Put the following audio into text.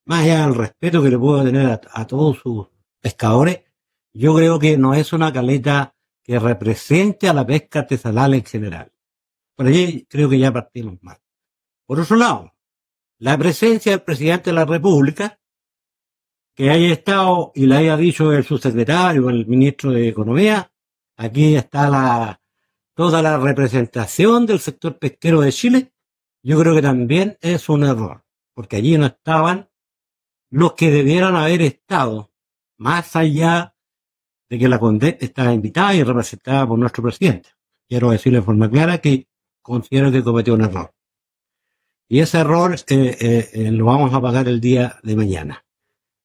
más allá del respeto que le puedo tener a todos sus pescadores, yo creo que no es una caleta que represente a la pesca artesanal en general. Por allí creo que ya partimos mal. Por otro lado, la presencia del presidente de la República, que haya estado y le haya dicho el subsecretario, el ministro de Economía, aquí está toda la representación del sector pesquero de Chile, yo creo que también es un error, porque allí no estaban los que debieran haber estado, más allá de que la CONDEP estaba invitada y representada por nuestro presidente. Quiero decirle de forma clara que considero que cometió un error. Y ese error lo vamos a pagar el día de mañana.